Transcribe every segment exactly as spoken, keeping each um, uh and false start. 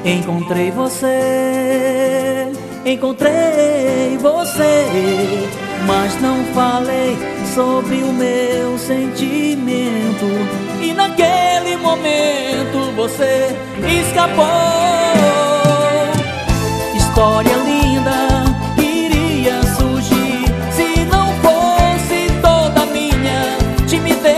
Encontrei você, encontrei você, mas não falei sobre o meu sentimento. E naquele momento você escapou. História linda iria surgir se não fosse toda minha timidez.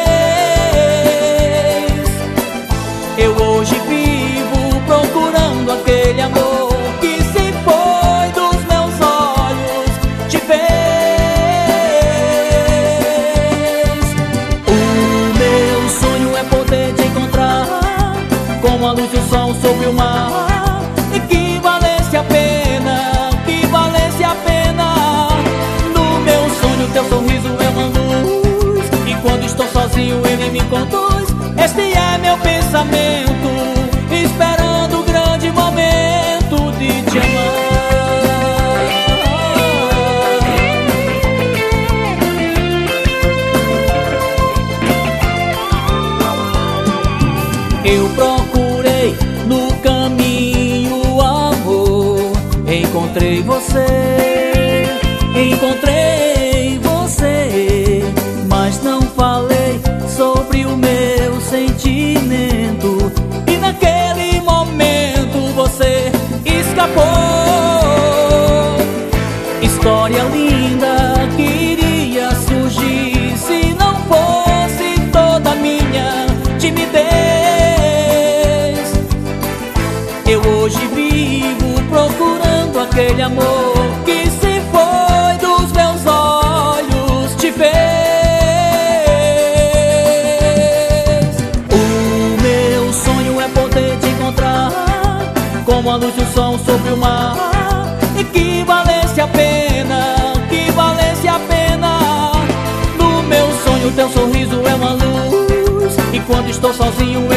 Eu hoje vivo procurando aquele amor que se foi dos meus olhos de vez. O meu sonho é poder te encontrar como a luz e o sol sobre o mar, e que valesse a pena, que valesse a pena. No meu sonho teu sorriso é uma luz, e quando estou sozinho ele me conduz. Este é meu pensamento, esperando o grande momento de te amar. Eu procurei no caminho amor, encontrei você, encontrei você, mas não falei sobre o meu sentimento. E naquele momento você escapou. História linda que iria surgir se não fosse toda minha timidez. Eu hoje vivo procurando aquele amor que se foi dos meus olhos de vez. O meu sonho é poder te encontrar como a luz e o sol sobre o mar, e que valesse a pena, que valesse a pena. No meu sonho teu sorriso é uma luz, e quando estou sozinho